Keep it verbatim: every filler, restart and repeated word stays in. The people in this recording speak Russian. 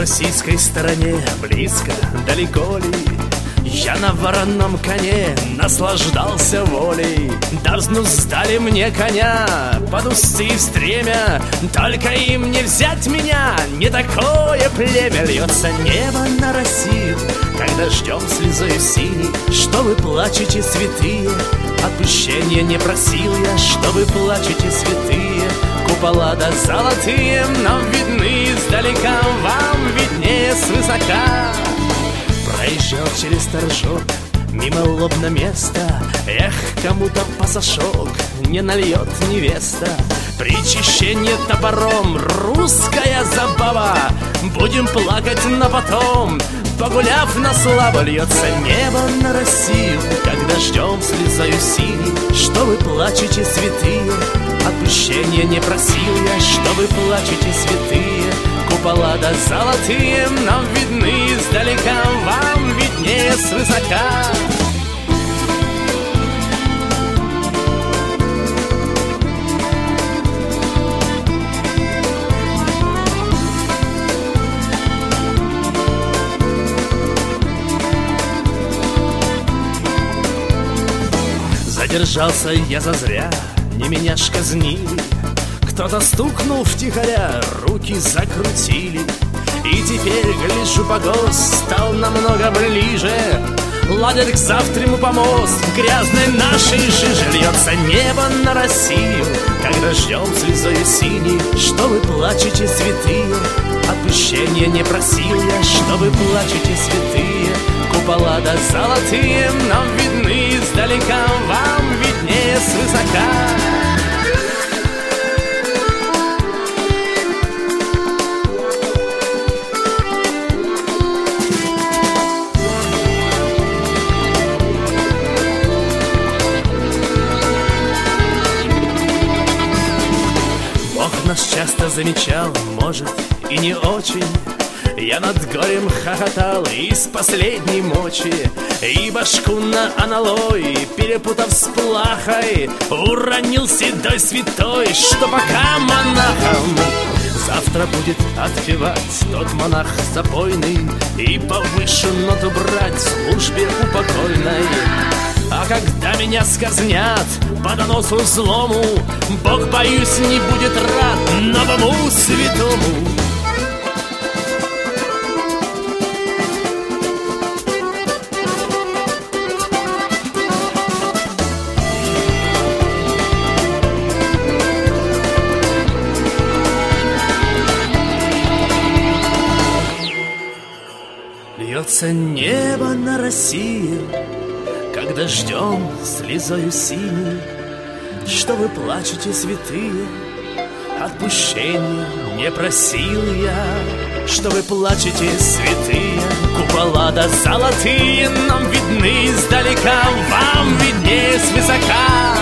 российской стороне, близко, далеко ли, я на вороном коне наслаждался волей. Давно сдали мне коня под усы и в стремя, только им не взять меня, не такое племя. Льется небо на Россию, когда ждем слезою синей. Что вы плачете, святые? Отпущения не просил я. Что вы плачете, святые? Купола да золотые нам видны издалека, вам виднее свысока. Проезжал через торжок, мимо лобно места. Эх, кому-то пасашок не нальет невеста. Причащение топором, русская забава. Будем плакать на потом, погуляв на славу. Льется небо на Россию, когда ждем слезою синей. Что вы плачете, святые? Отпущения не просил я. Что вы плачете, святые? Купола да золотые нам видны издалека, вам виднее свысока. Задержался я зазря, не меня ж казнили. Кто-то стукнул втихаря, руки закрутили. И теперь, гляжу, погост стал намного ближе. Ладят к завтраму помост в грязной нашей жиже. Льется небо на Россию, когда ждем слезою синей. Что вы плачете, святые? Отпущения не просил я. Что вы плачете, святые? Купола да золотые нам видны издалека, вам виднее свысока. Нас часто замечал, может, и не очень. Я над горем хохотал из последней мочи, и башку на аналой, перепутав с плахой, уронил седой святой, что пока монахом. Завтра будет отпевать тот монах запойный и повыше ноту брать в службе упокойной. А когда меня сказнят по доносу злому, Бог, боюсь, не будет рад новому святому. Льется небо на Россию, когда ждем слезою синей. Что вы плачете, святые? Отпущения не просил я. Что вы плачете, святые? Купола да золотые нам видны издалека, вам виднее свысока.